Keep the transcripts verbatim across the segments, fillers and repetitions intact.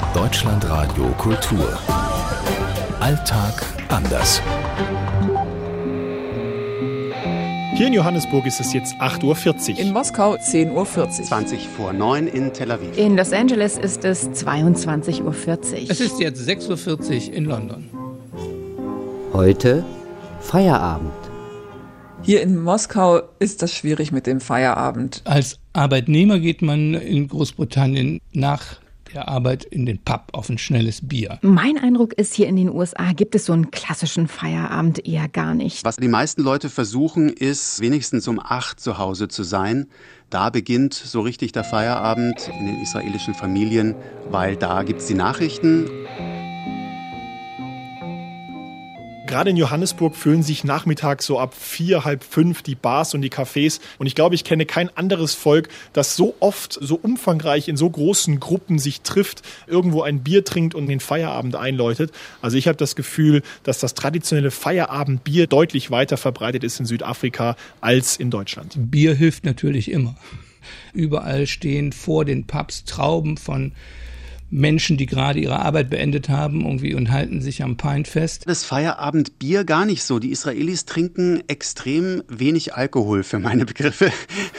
Deutschlandradio Kultur. Alltag anders. Hier in Johannesburg ist es jetzt acht Uhr vierzig. In Moskau zehn Uhr vierzig. zwanzig vor neun in Tel Aviv. In Los Angeles ist es zweiundzwanzig Uhr vierzig. Es ist jetzt sechs Uhr vierzig in London. Heute Feierabend. Hier in Moskau ist das schwierig mit dem Feierabend. Als Arbeitnehmer geht man in Großbritannien nach der Arbeit in den Pub auf ein schnelles Bier. Mein Eindruck ist, hier in den U S A gibt es so einen klassischen Feierabend eher gar nicht. Was die meisten Leute versuchen, ist wenigstens um acht zu Hause zu sein. Da beginnt so richtig der Feierabend in den israelischen Familien, weil da gibt's die Nachrichten. Gerade in Johannesburg füllen sich nachmittags so ab vier, halb fünf die Bars und die Cafés. Und ich glaube, ich kenne kein anderes Volk, das so oft, so umfangreich in so großen Gruppen sich trifft, irgendwo ein Bier trinkt und den Feierabend einläutet. Also ich habe das Gefühl, dass das traditionelle Feierabendbier deutlich weiter verbreitet ist in Südafrika als in Deutschland. Bier hilft natürlich immer. Überall stehen vor den Pubs Trauben von Menschen, die gerade ihre Arbeit beendet haben irgendwie und halten sich am Pint fest. Das Feierabendbier gar nicht so. Die Israelis trinken extrem wenig Alkohol für meine Begriffe.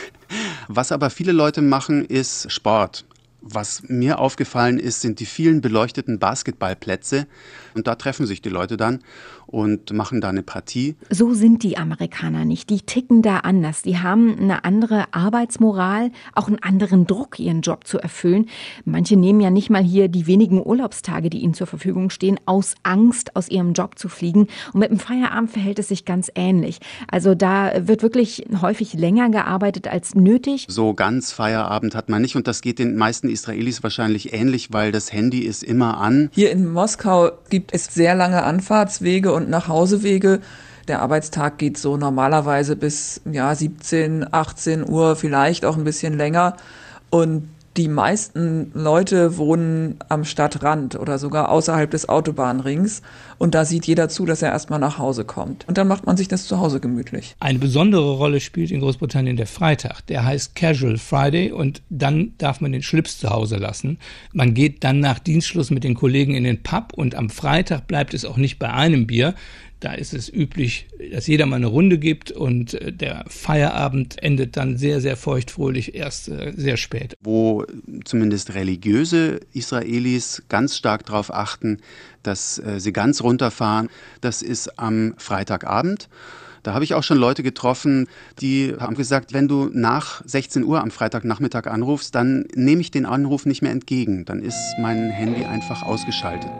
Was aber viele Leute machen, ist Sport. Was mir aufgefallen ist, sind die vielen beleuchteten Basketballplätze. Und da treffen sich die Leute dann und machen da eine Partie. So sind die Amerikaner nicht. Die ticken da anders. Die haben eine andere Arbeitsmoral, auch einen anderen Druck, ihren Job zu erfüllen. Manche nehmen ja nicht mal hier die wenigen Urlaubstage, die ihnen zur Verfügung stehen, aus Angst, aus ihrem Job zu fliegen. Und mit dem Feierabend verhält es sich ganz ähnlich. Also da wird wirklich häufig länger gearbeitet als nötig. So ganz Feierabend hat man nicht. Und das geht den meisten Israelis wahrscheinlich ähnlich, weil das Handy ist immer an. Hier in Moskau gibt es sehr lange Anfahrtswege und Nachhausewege. Der Arbeitstag geht so normalerweise bis ja, siebzehn, achtzehn Uhr, vielleicht auch ein bisschen länger. Und die meisten Leute wohnen am Stadtrand oder sogar außerhalb des Autobahnrings. Und da sieht jeder zu, dass er erstmal nach Hause kommt. Und dann macht man sich das zu Hause gemütlich. Eine besondere Rolle spielt in Großbritannien der Freitag. Der heißt Casual Friday und dann darf man den Schlips zu Hause lassen. Man geht dann nach Dienstschluss mit den Kollegen in den Pub und am Freitag bleibt es auch nicht bei einem Bier. Da ist es üblich, dass jeder mal eine Runde gibt und der Feierabend endet dann sehr, sehr feuchtfröhlich, erst äh, sehr spät. Wo zumindest religiöse Israelis ganz stark darauf achten, dass äh, sie ganz runterfahren, das ist am Freitagabend. Da habe ich auch schon Leute getroffen, die haben gesagt, wenn du nach sechzehn Uhr am Freitagnachmittag anrufst, dann nehme ich den Anruf nicht mehr entgegen. Dann ist mein Handy einfach ausgeschaltet.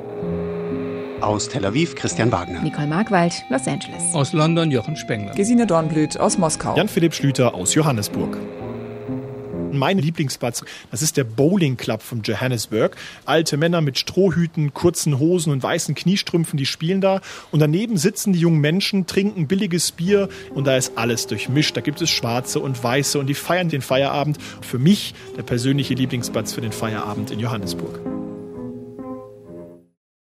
Aus Tel Aviv, Christian Wagner. Nicole Markwald, Los Angeles. Aus London, Jochen Spengler. Gesine Dornblüt aus Moskau. Jan-Philipp Schlüter aus Johannesburg. Mein Lieblingsplatz, das ist der Bowling Club von Johannesburg. Alte Männer mit Strohhüten, kurzen Hosen und weißen Kniestrümpfen, die spielen da. Und daneben sitzen die jungen Menschen, trinken billiges Bier und da ist alles durchmischt. Da gibt es Schwarze und Weiße und die feiern den Feierabend. Für mich der persönliche Lieblingsplatz für den Feierabend in Johannesburg.